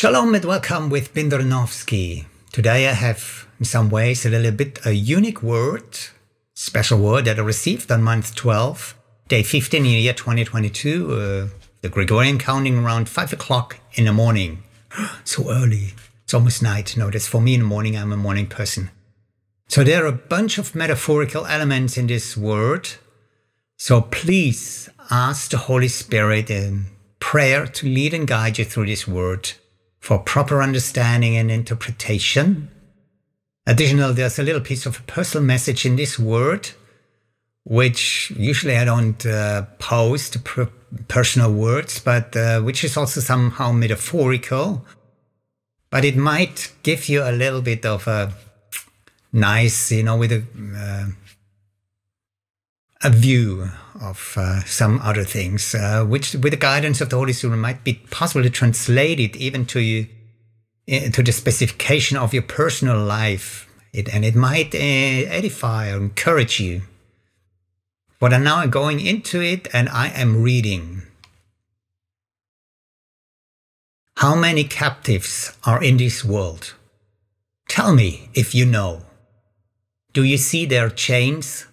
Shalom and welcome with Binderanovsky. Today I have, in some ways, a little bit a unique word, special word that I received on month 12, day 15 in the year 2022, the Gregorian counting around 5 o'clock in the morning. So early. It's almost night. No, that's for me in the morning. I'm a morning person. So there are a bunch of metaphorical elements in this word. So please ask the Holy Spirit in prayer to lead and guide you through this word for proper understanding and interpretation. Additionally, there's a little piece of a personal message in this word, which usually I don't post personal words, but which is also somehow metaphorical. But it might give you a little bit of a nice, with a view of some other things, which with the guidance of the Holy Spirit might be possible to translate it even to you, to the specification of your personal life. It might edify or encourage you. But I'm now going into it and I am reading. How many captives are in this world? Tell me if you know. Do you see their chains?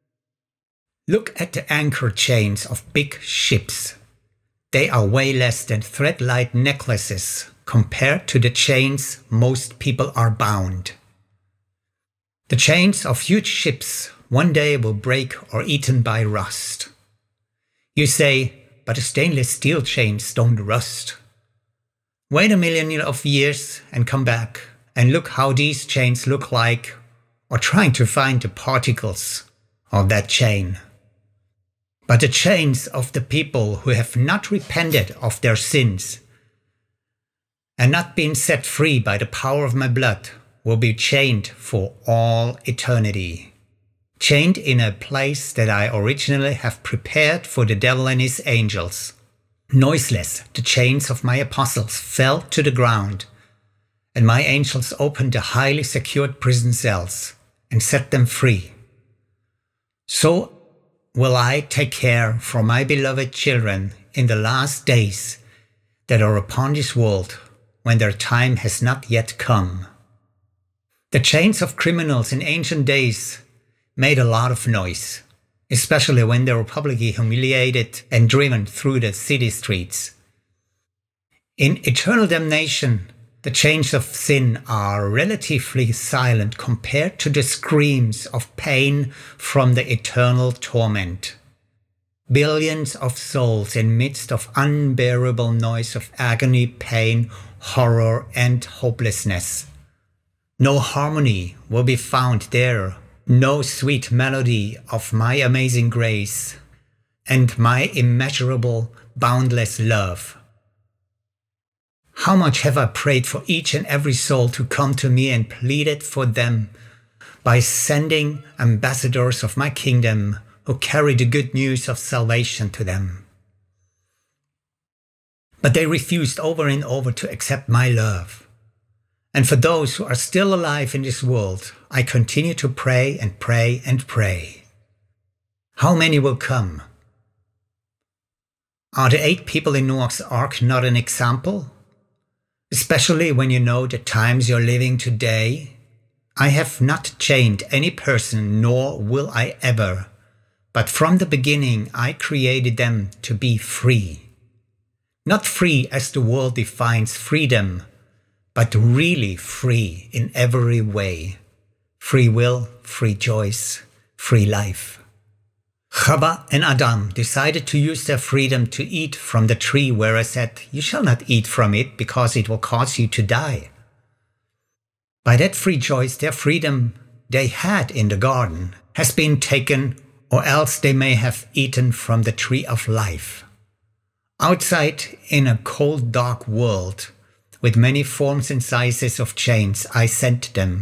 Look at the anchor chains of big ships. They are way less than thread-like necklaces compared to the chains most people are bound. The chains of huge ships one day will break or eaten by rust. You say, but the stainless steel chains don't rust. Wait a million of years and come back and look how these chains look like, or trying to find the particles of that chain. But the chains of the people who have not repented of their sins and not been set free by the power of my blood will be chained for all eternity. Chained in a place that I originally have prepared for the devil and his angels. Noiseless, the chains of my apostles fell to the ground, and my angels opened the highly secured prison cells and set them free. So will I take care for my beloved children in the last days that are upon this world when their time has not yet come. The chains of criminals in ancient days made a lot of noise, especially when they were publicly humiliated and driven through the city streets. In eternal damnation, the chains of sin are relatively silent compared to the screams of pain from the eternal torment. Billions of souls in midst of unbearable noise of agony, pain, horror, and hopelessness. No harmony will be found there, no sweet melody of my amazing grace and my immeasurable, boundless love. How much have I prayed for each and every soul to come to me and pleaded for them by sending ambassadors of my kingdom who carry the good news of salvation to them. But they refused over and over to accept my love. And for those who are still alive in this world, I continue to pray and pray and pray. How many will come? Are the 8 people in Noah's Ark not an example? Especially when you know the times you're living today. I have not chained any person, nor will I ever. But from the beginning, I created them to be free. Not free as the world defines freedom, but really free in every way. Free will, free choice, free life. Chava and Adam decided to use their freedom to eat from the tree where I said, you shall not eat from it because it will cause you to die. By that free choice, their freedom they had in the garden has been taken, or else they may have eaten from the tree of life. Outside, in a cold, dark world, with many forms and sizes of chains, I sent them.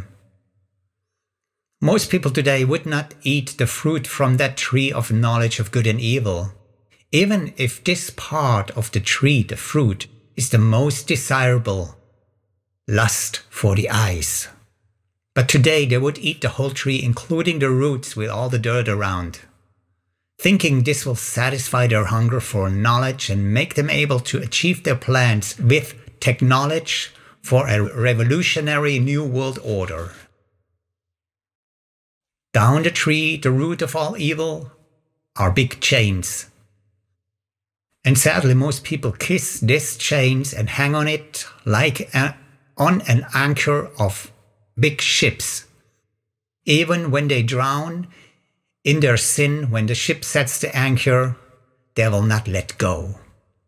Most people today would not eat the fruit from that tree of knowledge of good and evil, even if this part of the tree, the fruit, is the most desirable, lust for the eyes. But today they would eat the whole tree, including the roots with all the dirt around, thinking this will satisfy their hunger for knowledge and make them able to achieve their plans with technology for a revolutionary new world order. Down the tree, the root of all evil, are big chains. And sadly, most people kiss these chains and hang on it like on an anchor of big ships. Even when they drown in their sin, when the ship sets the anchor, they will not let go.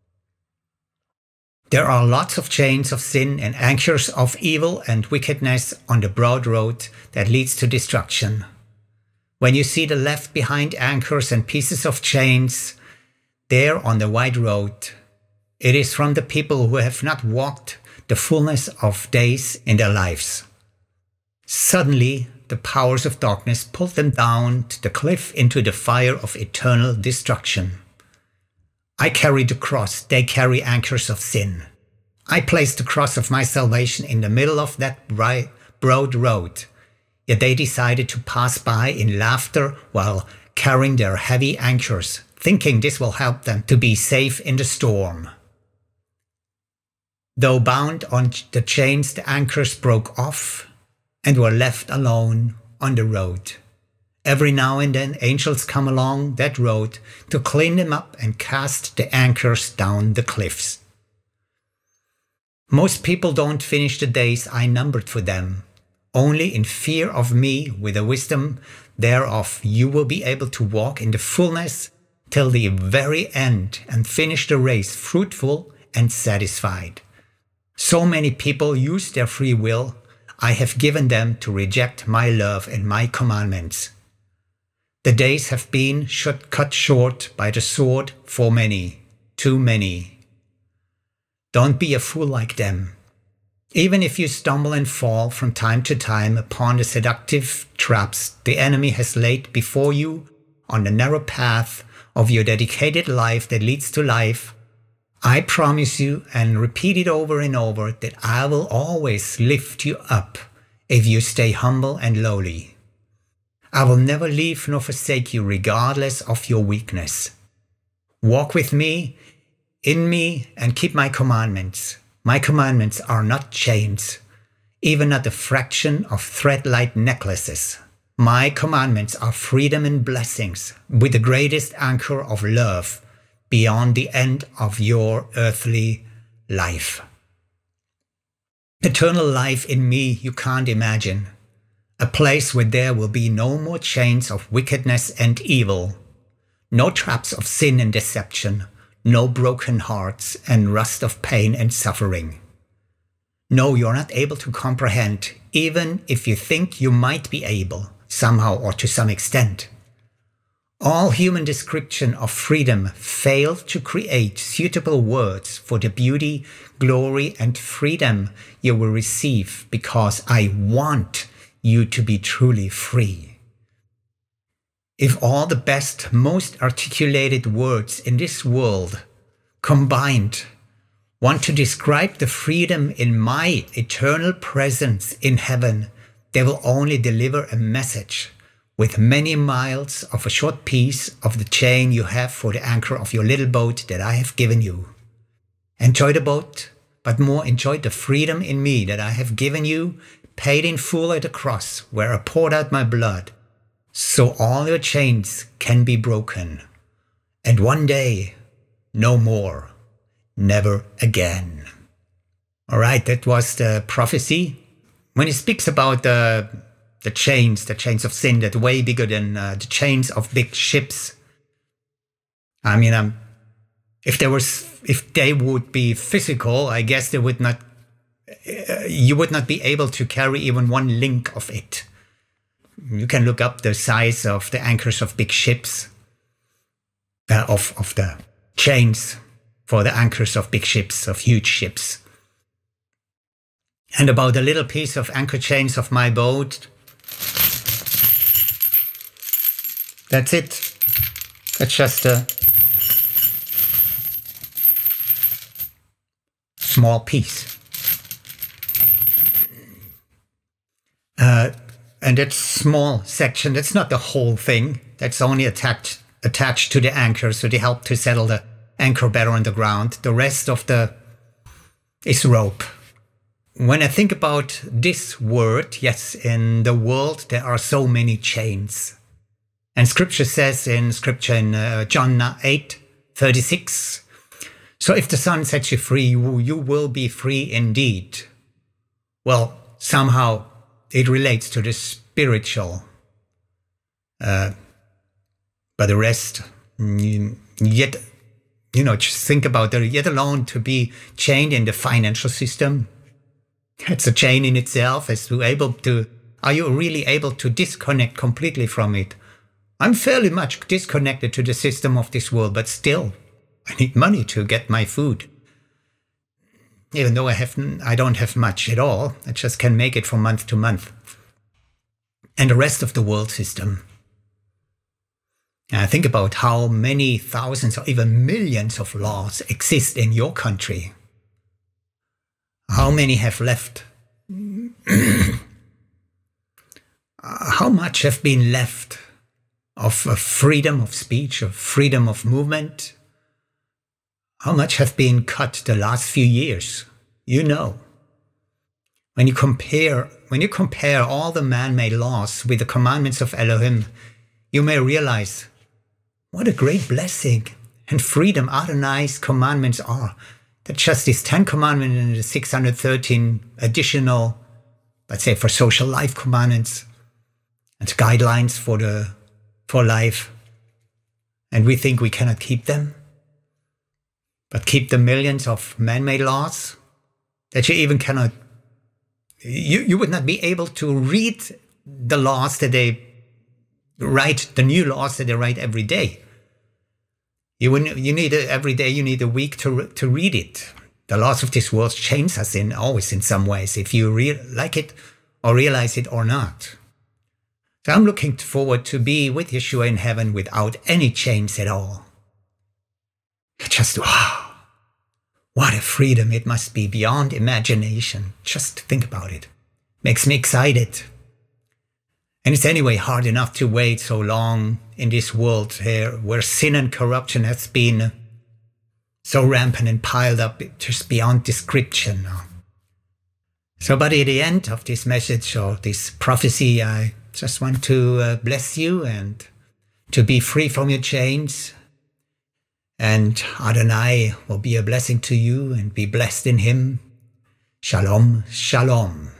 There are lots of chains of sin and anchors of evil and wickedness on the broad road that leads to destruction. When you see the left behind anchors and pieces of chains there on the wide road, it is from the people who have not walked the fullness of days in their lives. Suddenly, the powers of darkness pulled them down to the cliff into the fire of eternal destruction. I carry the cross, they carry anchors of sin. I place the cross of my salvation in the middle of that broad road, yet they decided to pass by in laughter while carrying their heavy anchors, thinking this will help them to be safe in the storm. Though bound on the chains, the anchors broke off and were left alone on the road. Every now and then, angels come along that road to clean them up and cast the anchors down the cliffs. Most people don't finish the days I numbered for them. Only in fear of me, with the wisdom thereof, you will be able to walk in the fullness till the very end and finish the race fruitful and satisfied. So many people use their free will I have given them to reject my love and my commandments. The days have been cut short by the sword for many, too many. Don't be a fool like them. Even if you stumble and fall from time to time upon the seductive traps the enemy has laid before you on the narrow path of your dedicated life that leads to life, I promise you and repeat it over and over that I will always lift you up if you stay humble and lowly. I will never leave nor forsake you regardless of your weakness. Walk with me, in me, and keep my commandments. My commandments are not chains, even not a fraction of thread-like necklaces. My commandments are freedom and blessings with the greatest anchor of love beyond the end of your earthly life. Eternal life in me you can't imagine. A place where there will be no more chains of wickedness and evil, no traps of sin and deception, no broken hearts and rust of pain and suffering. No, you're not able to comprehend, even if you think you might be able, somehow or to some extent. All human description of freedom failed to create suitable words for the beauty, glory, and freedom you will receive because I want you to be truly free. If all the best, most articulated words in this world combined want to describe the freedom in my eternal presence in heaven, they will only deliver a message with many miles of a short piece of the chain you have for the anchor of your little boat that I have given you. Enjoy the boat, but more enjoy the freedom in me that I have given you, paid in full at the cross, where I poured out my blood, so all your chains can be broken. And one day, no more, never again. All right, that was the prophecy. When he speaks about the chains of sin that are way bigger than the chains of big ships. I mean, if they would be physical, I guess they would not. You would not be able to carry even one link of it. You can look up the size of the anchors of big ships, of the chains for the anchors of big ships, of huge ships. And about a little piece of anchor chains of my boat. That's it. That's just a small piece. And that small section, that's not the whole thing. That's only attached to the anchor, so they help to settle the anchor better on the ground. The rest of the is rope. When I think about this word, yes, in the world there are so many chains. And Scripture says in John 8:36, so if the Son sets you free, you will be free indeed. Well, somehow it relates to the spiritual. But the rest, yet, just think about it, yet alone to be chained in the financial system. It's a chain in itself. Are you really able to disconnect completely from it? I'm fairly much disconnected to the system of this world, but still, I need money to get my food. Even though I don't have much at all, I just can make it from month to month. And the rest of the world system. Think about how many thousands or even millions of laws exist in your country. How many have left? How much have been left of freedom of speech, of freedom of movement? How much have been cut the last few years? When you compare all the man-made laws with the commandments of Elohim, you may realize what a great blessing and freedom Adonai's commandments are. That just these 10 commandments and the 613 additional, let's say, for social life commandments and guidelines for life. And we think we cannot keep them. But keep the millions of man-made laws that you even cannot, you would not be able to read the laws that they write, the new laws that they write every day. Every day you need a week to read it. The laws of this world change us always in some ways, if you like it or realize it or not. So I'm looking forward to be with Yeshua in heaven without any chains at all. Just wow, what a freedom it must be beyond imagination. Just think about it. Makes me excited. And it's anyway hard enough to wait so long in this world here where sin and corruption has been so rampant and piled up just beyond description. So, but at the end of this message or this prophecy, I just want to bless you and to be free from your chains. And Adonai will be a blessing to you and be blessed in him. Shalom, shalom.